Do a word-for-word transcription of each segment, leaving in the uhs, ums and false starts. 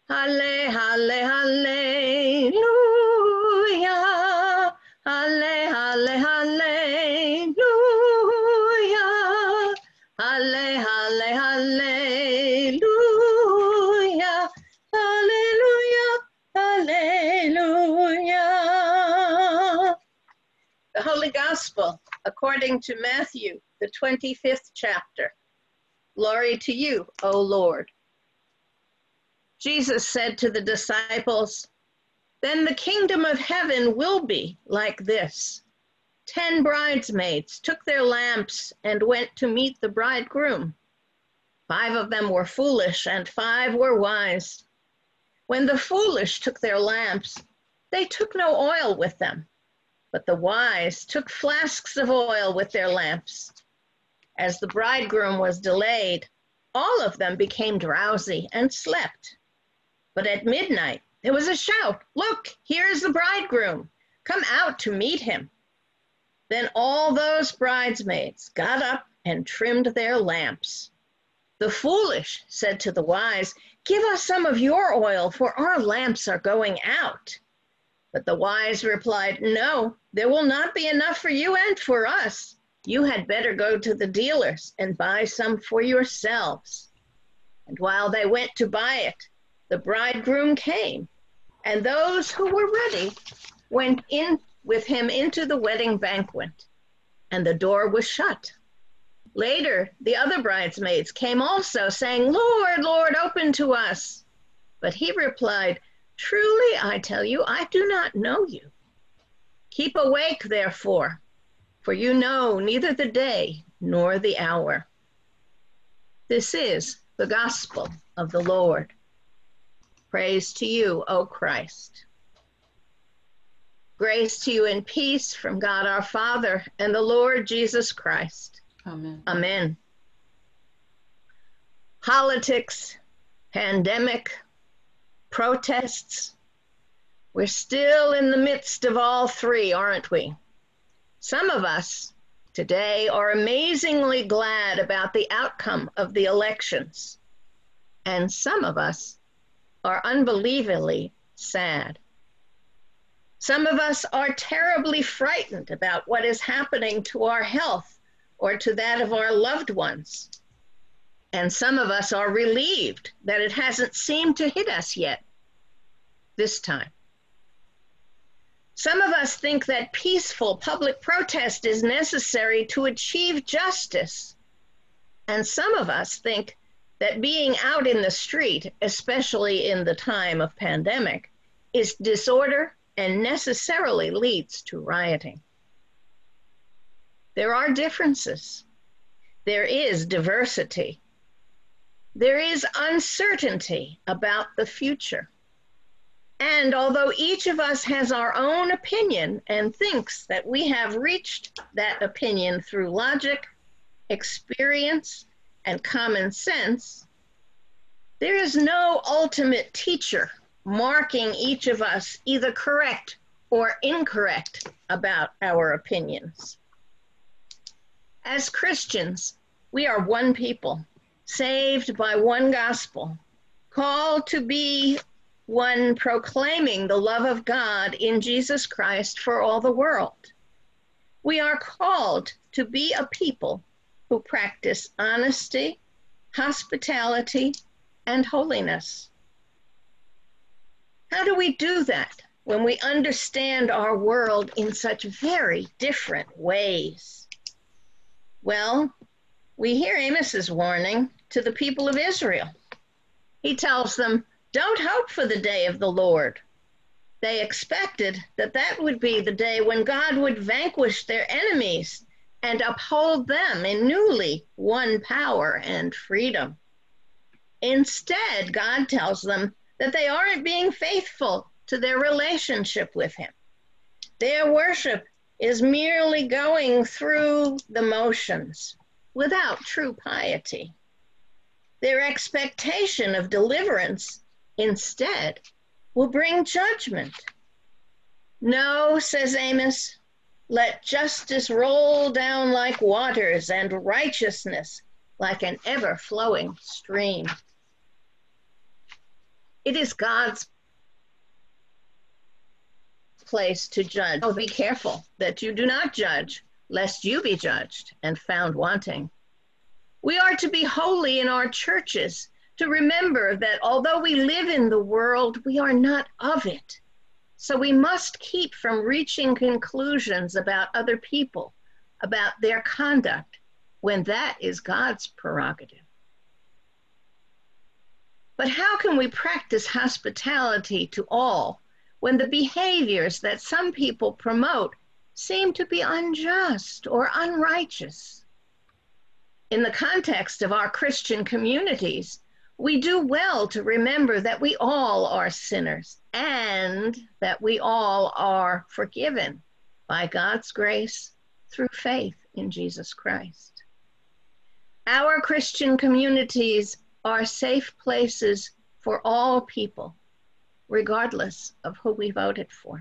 Halle, halle, hallelujah. Halle, halle, hallelujah. Halle, halle, hallelujah. Hallelujah, hallelujah. The Holy Gospel according to Matthew, the twenty-fifth chapter. Glory to you, O Lord. Jesus said to the disciples, "Then the kingdom of heaven will be like this. Ten bridesmaids took their lamps and went to meet the bridegroom. Five of them were foolish and five were wise. When the foolish took their lamps, they took no oil with them, but the wise took flasks of oil with their lamps. As the bridegroom was delayed, all of them became drowsy and slept. But at midnight, there was a shout, 'Look, here is the bridegroom. Come out to meet him.' Then all those bridesmaids got up and trimmed their lamps. The foolish said to the wise, 'Give us some of your oil, for our lamps are going out.' But the wise replied, 'No, there will not be enough for you and for us. You had better go to the dealers and buy some for yourselves.' And while they went to buy it, the bridegroom came, and those who were ready went in with him into the wedding banquet, and the door was shut. Later, the other bridesmaids came also, saying, 'Lord, Lord, open to us.' But he replied, 'Truly, I tell you, I do not know you. Keep awake, therefore, for you know neither the day nor the hour.'" This is the gospel of the Lord. Praise to you, O Christ. Grace to you and peace from God our Father and the Lord Jesus Christ. Amen. Amen. Politics, pandemic, protests. We're still in the midst of all three, aren't we? Some of us today are amazingly glad about the outcome of the elections, and some of us are unbelievably sad. Some of us are terribly frightened about what is happening to our health or to that of our loved ones. And some of us are relieved that it hasn't seemed to hit us yet this time. Some of us think that peaceful public protest is necessary to achieve justice. And some of us think that being out in the street, especially in the time of pandemic, is disorder and necessarily leads to rioting. There are differences. There is diversity. There is uncertainty about the future. And although each of us has our own opinion and thinks that we have reached that opinion through logic, experience, and common sense, there is no ultimate teacher marking each of us either correct or incorrect about our opinions. As Christians, we are one people, saved by one gospel, called to be one proclaiming the love of God in Jesus Christ for all the world. We are called to be a people who practice honesty, hospitality, and holiness. How do we do that when we understand our world in such very different ways? Well, we hear Amos's warning to the people of Israel. He tells them, "Don't hope for the day of the Lord." They expected that that would be the day when God would vanquish their enemies and uphold them in newly won power and freedom. Instead, God tells them that they aren't being faithful to their relationship with him. Their worship is merely going through the motions without true piety. Their expectation of deliverance instead will bring judgment. "No," says Amos, "let justice roll down like waters and righteousness like an ever-flowing stream." It is God's place to judge. Oh, be careful that you do not judge, lest you be judged and found wanting. We are to be holy in our churches, to remember that although we live in the world, we are not of it. So we must keep from reaching conclusions about other people, about their conduct, when that is God's prerogative. But how can we practice hospitality to all when the behaviors that some people promote seem to be unjust or unrighteous? In the context of our Christian communities, we do well to remember that we all are sinners and that we all are forgiven by God's grace through faith in Jesus Christ. Our Christian communities are safe places for all people, regardless of who we voted for.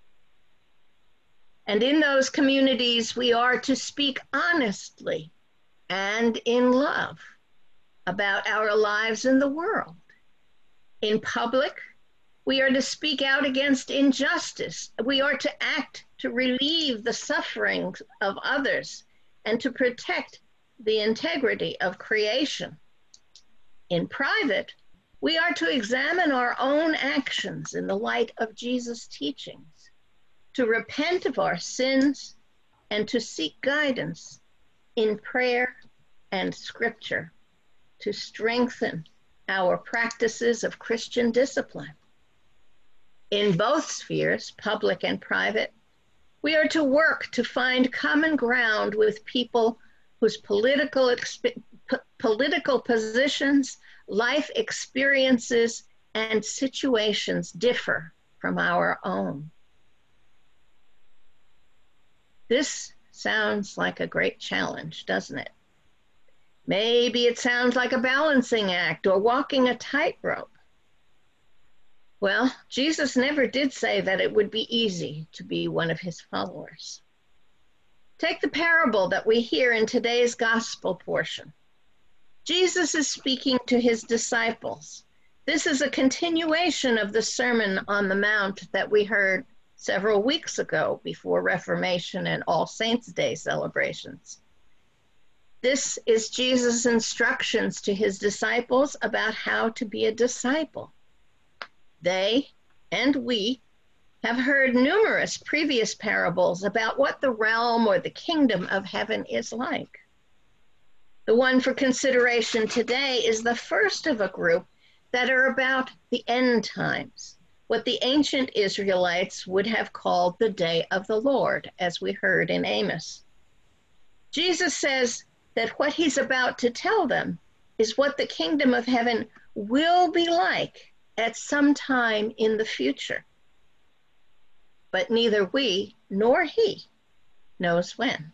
And in those communities, we are to speak honestly and in love about our lives in the world. In public, we are to speak out against injustice. We are to act to relieve the sufferings of others and to protect the integrity of creation. In private, we are to examine our own actions in the light of Jesus' teachings, to repent of our sins, and to seek guidance in prayer and scripture to strengthen our practices of Christian discipline. In both spheres, public and private, we are to work to find common ground with people whose political, exp- p- political positions, life experiences, and situations differ from our own. This sounds like a great challenge, doesn't it? Maybe it sounds like a balancing act or walking a tightrope. Well, Jesus never did say that it would be easy to be one of his followers. Take the parable that we hear in today's gospel portion. Jesus is speaking to his disciples. This is a continuation of the Sermon on the Mount that we heard several weeks ago before Reformation and All Saints' Day celebrations. This is Jesus' instructions to his disciples about how to be a disciple. They and we have heard numerous previous parables about what the realm or the kingdom of heaven is like. The one for consideration today is the first of a group that are about the end times, what the ancient Israelites would have called the day of the Lord, as we heard in Amos. Jesus says that what he's about to tell them is what the kingdom of heaven will be like at some time in the future. But neither we nor he knows when.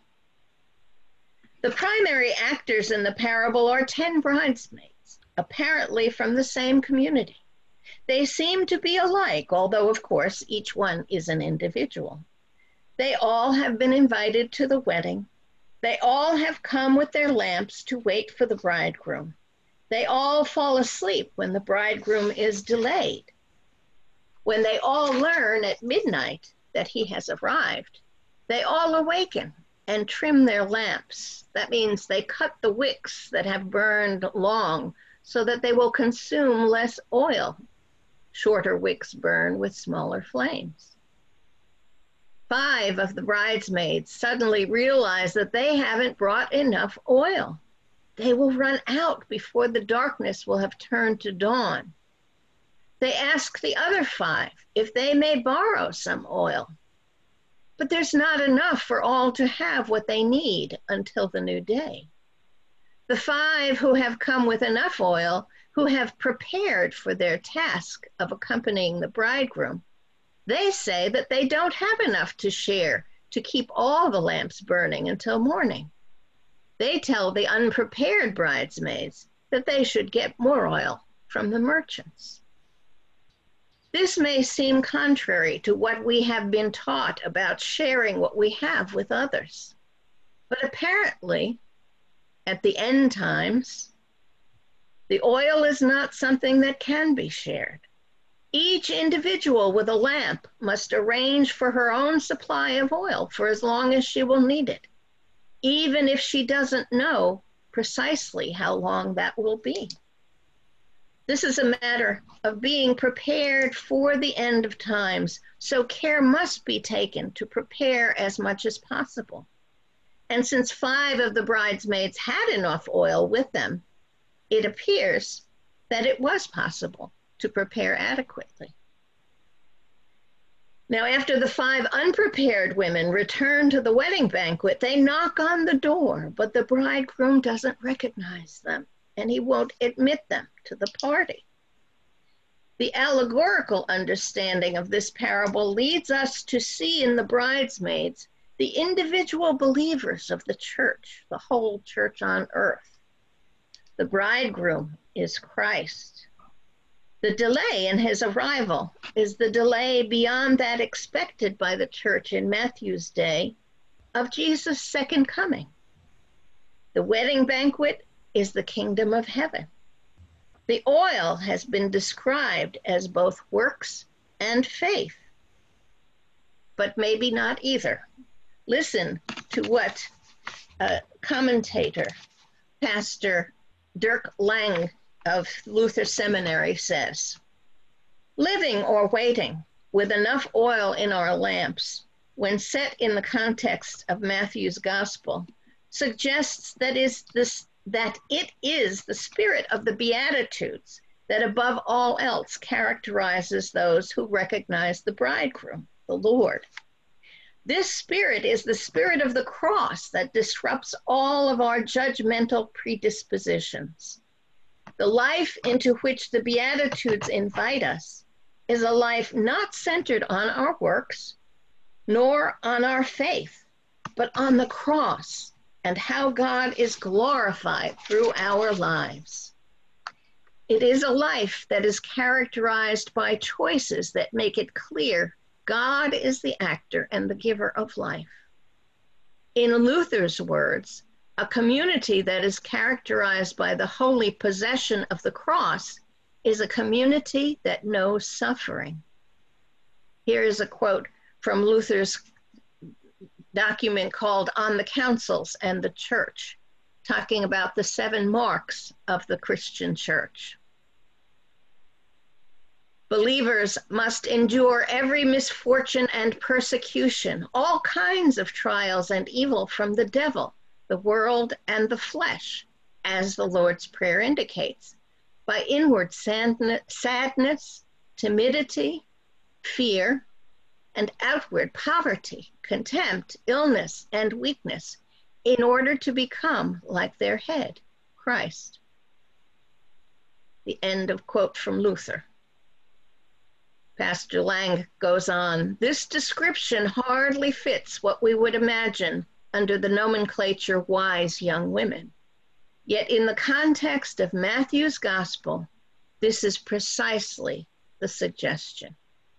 The primary actors in the parable are ten bridesmaids, apparently from the same community. They seem to be alike, although of course each one is an individual. They all have been invited to the wedding. They all have come with their lamps to wait for the bridegroom. They all fall asleep when the bridegroom is delayed. When they all learn at midnight that he has arrived, they all awaken and trim their lamps. That means they cut the wicks that have burned long so that they will consume less oil. Shorter wicks burn with smaller flames. Five of the bridesmaids suddenly realize that they haven't brought enough oil. They will run out before the darkness will have turned to dawn. They ask the other five if they may borrow some oil. But there's not enough for all to have what they need until the new day. The five who have come with enough oil, who have prepared for their task of accompanying the bridegroom, they say that they don't have enough to share to keep all the lamps burning until morning. They tell the unprepared bridesmaids that they should get more oil from the merchants. This may seem contrary to what we have been taught about sharing what we have with others. But apparently, at the end times, the oil is not something that can be shared. Each individual with a lamp must arrange for her own supply of oil for as long as she will need it, even if she doesn't know precisely how long that will be. This is a matter of being prepared for the end of times, so care must be taken to prepare as much as possible. And since five of the bridesmaids had enough oil with them, it appears that it was possible to prepare adequately. Now, after the five unprepared women return to the wedding banquet, they knock on the door, but the bridegroom doesn't recognize them, and he won't admit them to the party. The allegorical understanding of this parable leads us to see in the bridesmaids the individual believers of the church, the whole church on earth. The bridegroom is Christ. The delay in his arrival is the delay beyond that expected by the church in Matthew's day of Jesus' second coming. The wedding banquet is the kingdom of heaven. The oil has been described as both works and faith, but maybe not either. Listen to what a commentator, Pastor Dirk Lang of Luther Seminary says. Living or waiting with enough oil in our lamps, when set in the context of Matthew's gospel, suggests that is this that it is the spirit of the Beatitudes that above all else characterizes those who recognize the bridegroom, the Lord. This spirit is the spirit of the cross that disrupts all of our judgmental predispositions. The life into which the Beatitudes invite us is a life not centered on our works, nor on our faith, but on the cross and how God is glorified through our lives. It is a life that is characterized by choices that make it clear God is the actor and the giver of life. In Luther's words, a community that is characterized by the holy possession of the cross is a community that knows suffering. Here is a quote from Luther's document called On the Councils and the Church, talking about the seven marks of the Christian church. Believers must endure every misfortune and persecution, all kinds of trials and evil from the devil, the world, and the flesh, as the Lord's Prayer indicates, by inward sadness, timidity, fear, and outward poverty, contempt, illness, and weakness, in order to become like their head, Christ. The end of quote from Luther. Pastor Lang goes on, this description hardly fits what we would imagine under the nomenclature wise young women. Yet in the context of Matthew's gospel, this is precisely the suggestion.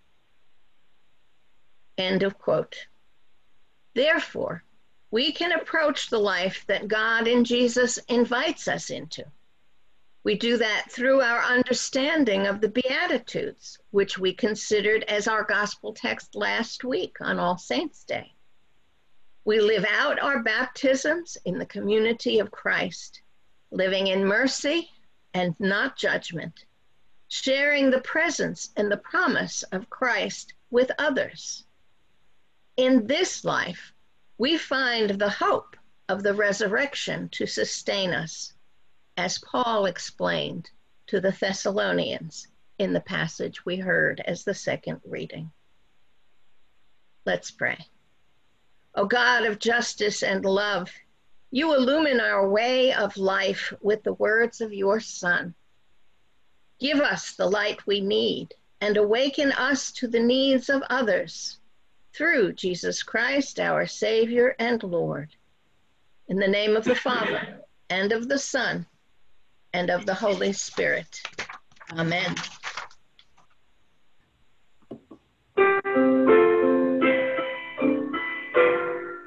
End of quote. Therefore, we can approach the life that God in Jesus invites us into. We do that through our understanding of the Beatitudes, which we considered as our gospel text last week on All Saints' Day. We live out our baptisms in the community of Christ, living in mercy and not judgment, sharing the presence and the promise of Christ with others. In this life, we find the hope of the resurrection to sustain us, as Paul explained to the Thessalonians in the passage we heard as the second reading. Let's pray. O God of justice and love, you illumine our way of life with the words of your Son. Give us the light we need and awaken us to the needs of others through Jesus Christ, our Savior and Lord. In the name of the Father, and of the Son, and of the Holy Spirit. Amen.